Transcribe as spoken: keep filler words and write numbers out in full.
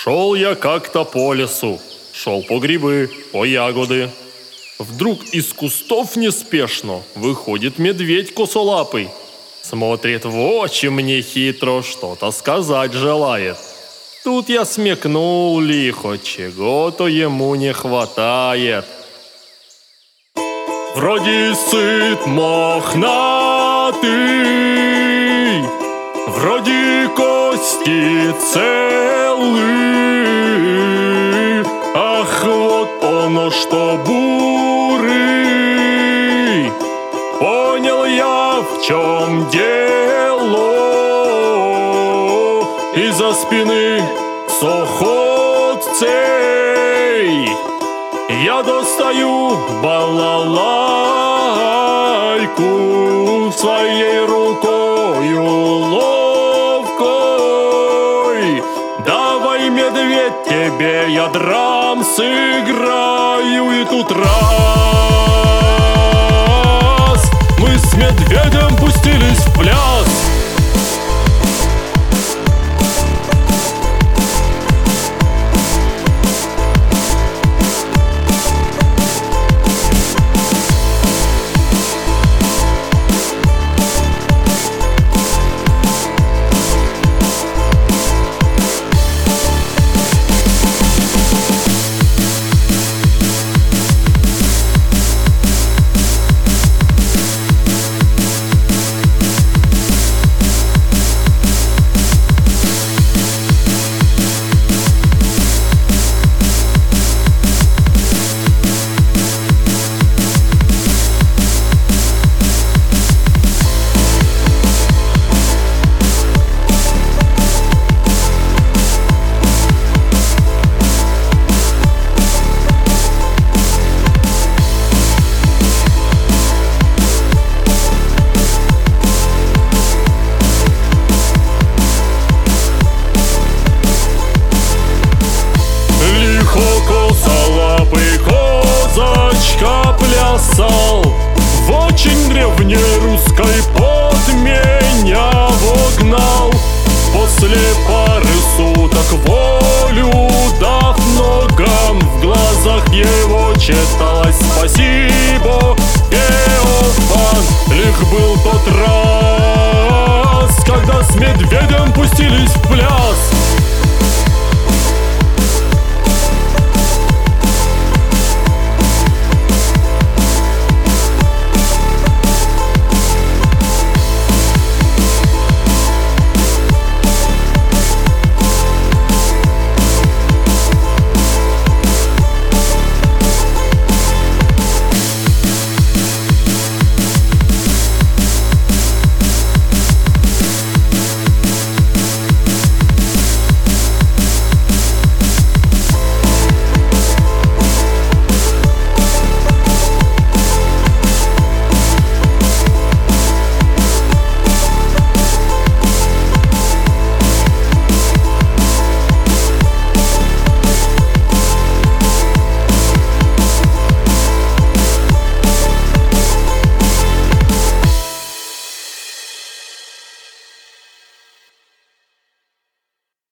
Шел я как-то по лесу, шел по грибы, по ягоды. Вдруг из кустов неспешно выходит медведь косолапый. Смотрит в очи мне хитро, что-то сказать желает. Тут я смекнул лихо, чего-то ему не хватает. Вроде сыт мохнатый, вроде кости целы. Ах, вот оно что бурый. Понял я, в чем дело. Из-за спины сохотцей я достаю балалайку своей рукою ловкой. Давай, медведь, тебе я драм сыграю. И тут раз мы с медведем пустились в пляс. Косолапый козочка плясал в очень древней русской, под меня вогнал. После пары суток волю дав ногам, в глазах его читалось спасибо, Феофан. Лих был тот раз, когда с медведем пустились в